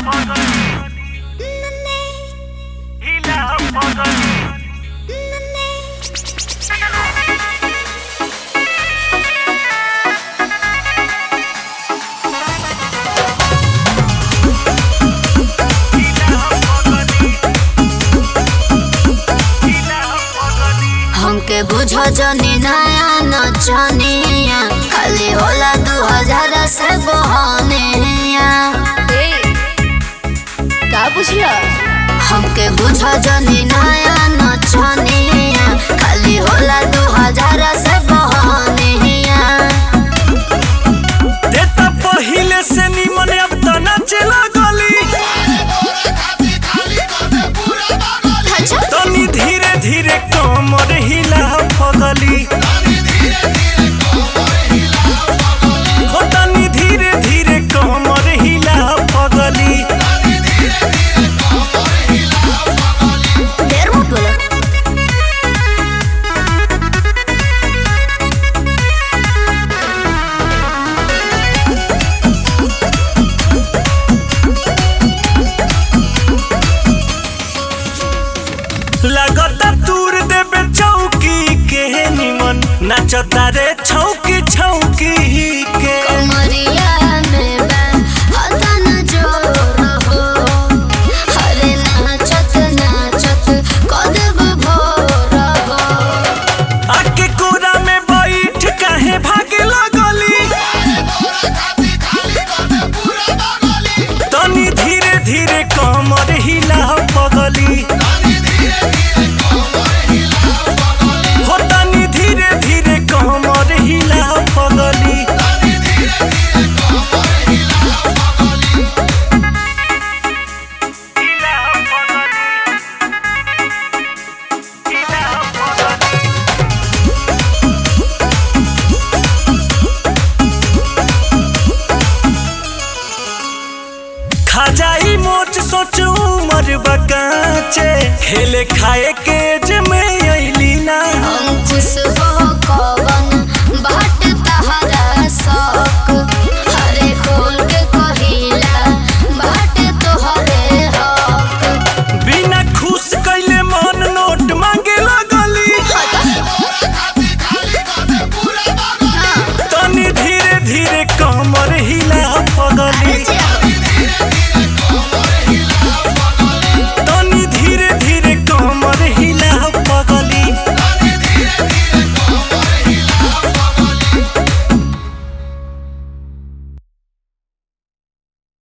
हमके बुझो जनी नया नचनिया खाली होला 2000 से बहानिया। का बुझला? हमके बुझो जनी नया नचनिया खाली होला 2000 से बहानिया। देता पहिले से निमन अब त नाचे लागली तनी धीरे धीरे कमर हिला पगली हो तनी धीरे धीरे कमर हिला पगली। देर मत बोलो। लगता दूर देबे चौकी के निमन नाचता रे छौकी छौकी के कमरिया में बन हता न जोर हो हरे नाचत नाचत कदब भोर हो। आके कोरा में बैठ काहे भागे लगली तनी धीरे धीरे कमर हिला पगली हो तनी धीरे धीरे कमर हिला पगली। खा जाई मोच सोच उमर बकाचे खेले खाए के जे में अइली ना। अंकुश